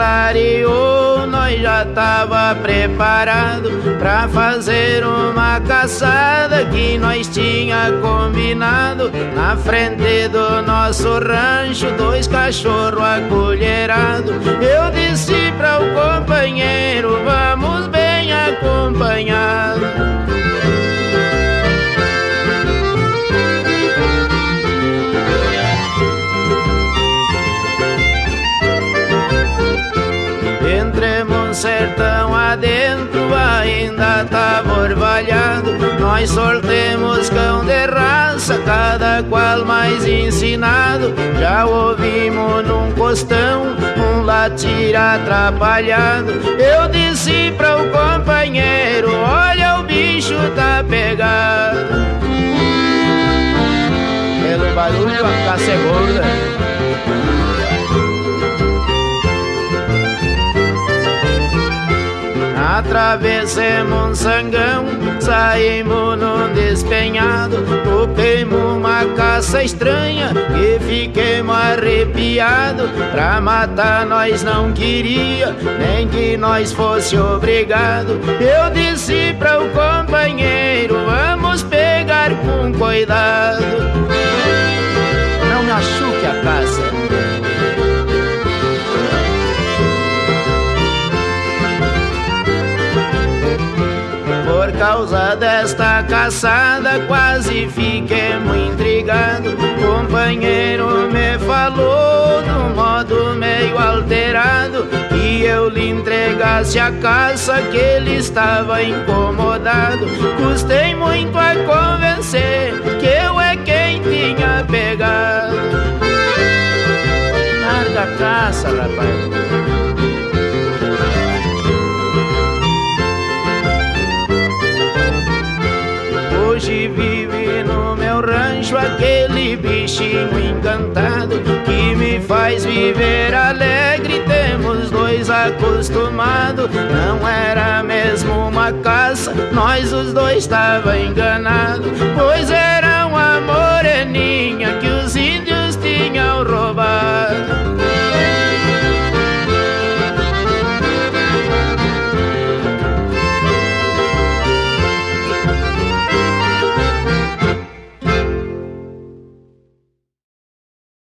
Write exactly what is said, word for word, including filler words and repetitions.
clareou, nós já tava preparado pra fazer uma caçada que nós tinha combinado. Na frente do nosso rancho, dois cachorros acolherados. Eu disse pra o companheiro, vamos bem acompanhados. Entremos sertão adentro, ainda tava orvalhado. Nós sortemos cão de raça, cada qual mais ensinado. Já ouvimos num costão um latir atrapalhado. Eu disse para o companheiro, olha o bicho tá pegado. Pelo barulho a caça é gorda. Atravessemos um sangão, saímos num despenhado. Topemos uma caça estranha e fiquemos arrepiados. Pra matar nós não queria, nem que nós fosse obrigado. Eu disse para o companheiro, vamos pegar com cuidado. Não machuque a caça. Por causa desta caçada quase fiquemos intrigados. O companheiro me falou de um modo meio alterado que eu lhe entregasse a caça, que ele estava incomodado. Custei muito a convencer que eu é quem tinha pegado. Larga a caça, rapaz. Hoje vive no meu rancho aquele bichinho encantado que me faz viver alegre. Temos dois acostumados, não era mesmo uma caça, nós os dois estava enganados, pois era uma moreninha que os índios tinham roubado.